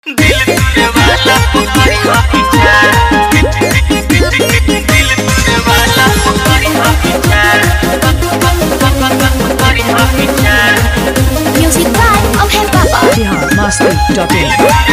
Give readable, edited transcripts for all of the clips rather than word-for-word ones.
Music by Abhay Papa. biharmasti.in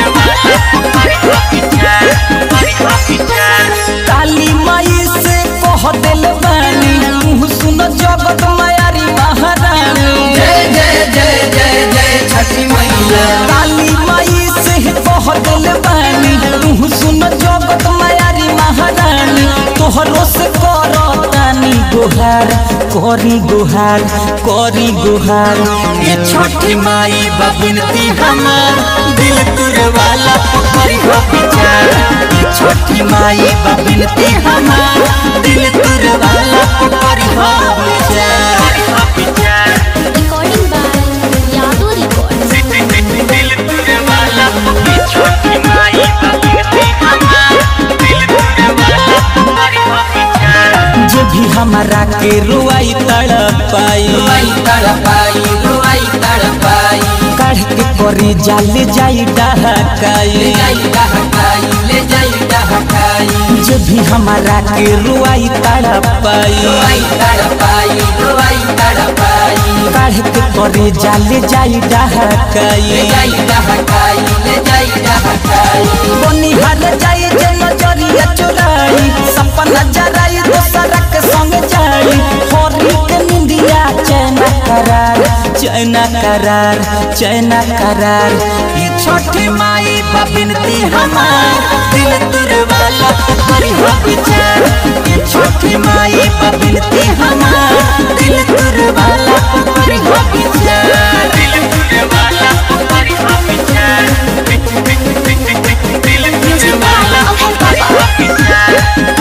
काली माई से कह दिल बानी मुँह सुन जगत मायारी महारानी। जय जय जय जय जय छठी मैया। काली माई से कह दिल बानी मुँह सुन जगत मायारी महारानी। तोहरो से करतानी गुहार करी गुहार करी गुहार। ये छठी माई बबिनती हमार दिल तुरे वाला पोखरी हो विचार। ये छठी माई बबिनती हमार दिल तुरे वाला पोखरी हो विचार। Recording by Yadu Records. दिल तुरे वाला ये छठी माई बबिनती हमार दिल तुरे वाला पोखरी हो विचार। जो भी हमारा के रुआई तड़पाई रुआई तड़पाई रुआई तड़पाई। काढ़ के करी जाले जाई डहकाई। ले जाई डहकाई ले जाई डहकाई। जो भी हमारा के रुआई तड़पाई रुआई तड़पाई रुआई तड़पाई। काढ़ के करी जाले जाई डहकाई। ले जाई डहकाई ले जाई डहकाई। बनी हर जाई जे नजरिया चुराई। सपना जराई दोसरा के संग जाई। होरी के निंदिया चैना करार चैना करार चैना करार। ये छठी माई बबिनती हमार दिल तुरे वाला पोखरी हो विचार। ये छठी माई बबिनती हमार दिल तुरे वाला पोखरी हो विचार। दिल तुरे वाला पोखरी हो विचार। दिल तुरे वाला पोखरी हो विचार।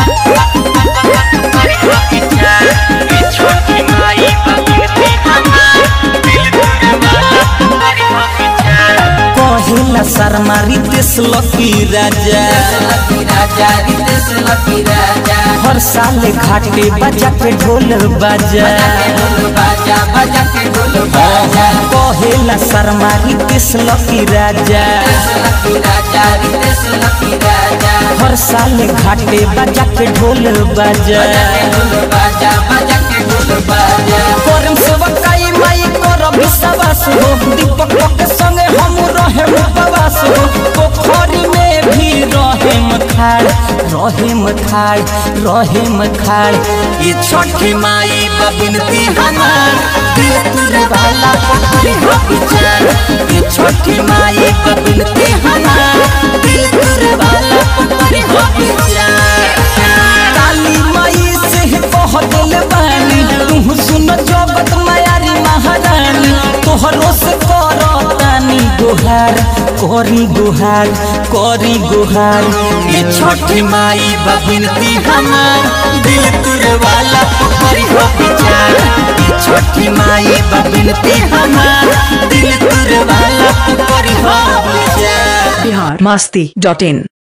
ये छठी माई बबिनती हमार दिल तुरे वाला पोखरी हो विचार। कहिला शर्मारी देश लकी राजा। लकी राजा रितेश लकी राजा। हर साल घाटे बजा के ढोल बाजा। ढोल बाजा बजा के ढोल बाजा। कहिला शर्मारी देश लकी राजा। लकी राजा रितेश लकी राजा। हर साल घाटे बजा के ढोल बाजा। ढोल बाजा बजा के ढोल बाजा। करम सेवकाई माई कर विश्वास हो। दीपक के संगे हम रहे उपवास हो। पोखरी में भी रहे मखाड़ रहे मखाड़ रहे मखाड़। ये छठी माई बबिनती हमार दिल तुरे वाला पोखरी हो विचार। ये छठी माई बबिनती हमार दिल तुरे वाला पोखरी हो विचार। काली माई से कह दिल बानी तुम सुन जगत मायारी महारानी। तोहरो से करतानी गुहार करी गुहार करी गुहार। ये छठी माई बबिनती हमार दिल तुरे वाला पोखरी हो विचार। ये छठी माई बबिनती हमार दिल तुरे वाला पोखरी हो विचार। biharmasti.in